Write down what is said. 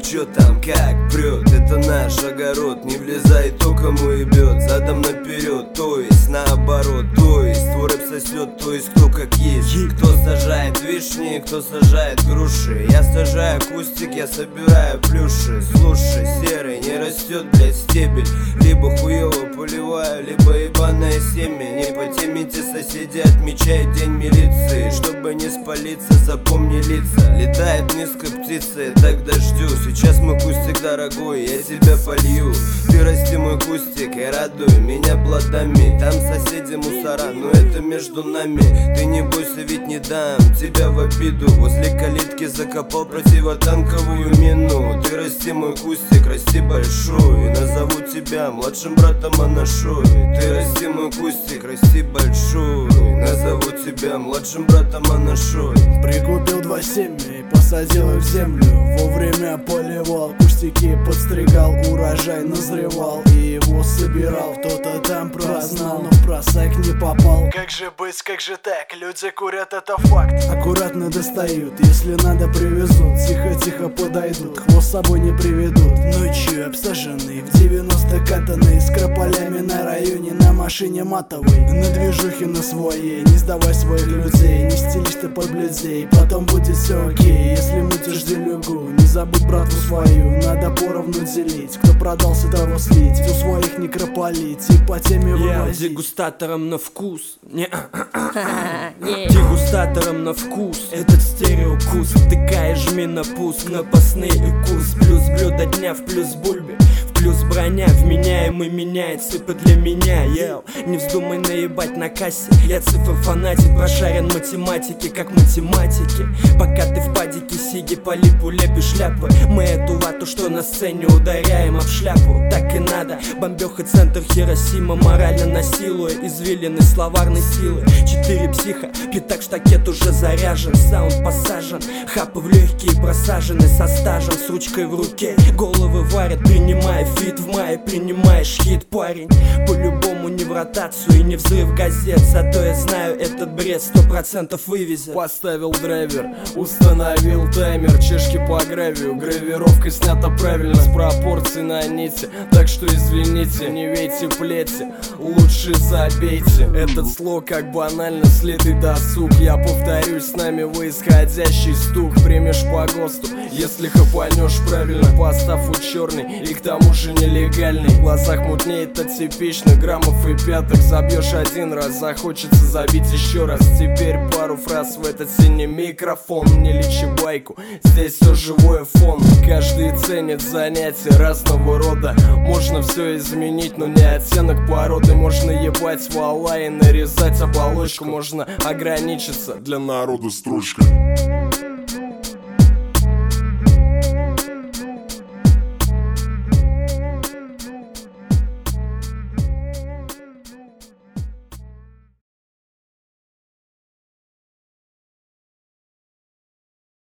чё там, как прёт, это наш огород. Не влезай, то кому ебёт, задом наперёд, то есть наоборот. То есть твой рэп сосёт, то есть кто как есть. Кто сажает вишни, кто сажает груши. Я сажаю кустик, я собираю плюши. Слушай, серый, не растёт, блядь, стебель. Либо хуёво поливаю, либо ебаное семя. Не потемите, соседи, отмечают день милиции. Чтобы не спалиться, запомни лица. Летает низко птица, я так дождю. Сейчас мой кустик дорогой, я тебя полью. Ты расти, мой кустик, и радуй меня плодами. Там соседи мусора, но это между нами. Ты не бойся, ведь не дам тебя в обиду. Возле калитки закопал противотанковую мину. Ты расти, мой кустик, расти большой. Назову тебя младшим братом Анашой. Ты расти, мой кустик, расти большой. Назову тебя младшим братом Анашой. Прикупил 2 семя и посадил их в землю. Вовремя поливал, кустики подстригал. Урожай назревал и его собирал. Кто-то там прознал, но в просак не попал. Как же быть, как же так? Люди курят, это факт. Аккуратно достают, если надо привезут. Тихо-тихо подойдут, хвост с собой не приведут. Ночью обсаженный, в 90 катанный, с крополями на районе, на машине матовой. На движухе на своей, не сдавай своих людей. Не стелишь ты под людей, потом будет все окей. Если мутишь делюгу, не забудь братву свою. Надо поровну делить, кто продался, того слить. У своих не крополить и по теме вывозить. Дегустатором на вкус. Дегустатором на вкус. Этот стереокус. Втыкай, жми на пуск, напасный и курс. Плюс блюдо дня в плюс бульбе. Плюс броня, вменяемый меняет цифры для меня, Не вздумай наебать на кассе, я цифр фанатик. Прошарен математики, как математики. Пока ты в падике сиги по липу лепишь шляпы. Мы эту вату, что на сцене, ударяем об шляпу. Так и надо, бомбёха центр Хиросима. Морально насилуя извилины словарной силы. 4 психа, пятак штакет уже заряжен. Саунд посажен, хапы в легкие просажены. Со стажем, с ручкой в руке, головы варят, принимая фит в мае, принимаешь хит, парень. По-любому не в ротацию и не взрыв газет. Зато я знаю, этот бред 100% вывезет. Поставил драйвер, установил таймер. Чешки по гравию, гравировка снята правильно, с пропорцией на нити. Так что извините, не вейте плети, лучше забейте. Этот слог как банально слитый досуг. Я повторюсь, с нами выисходящий стук. Примешь по ГОСТу, если хапанешь правильно. Поставу черный и к тому же нелегальный. В глазах мутнеет атипично, граммов и пяток. Забьешь один раз, захочется забить еще раз. Теперь пару фраз в этот синий микрофон. Не лечи байку, здесь все живое фон. Каждый ценит занятия разного рода. Можно все изменить, но не оттенок породы. Можно ебать вала и нарезать оболочку. Можно ограничиться, для народа строчка.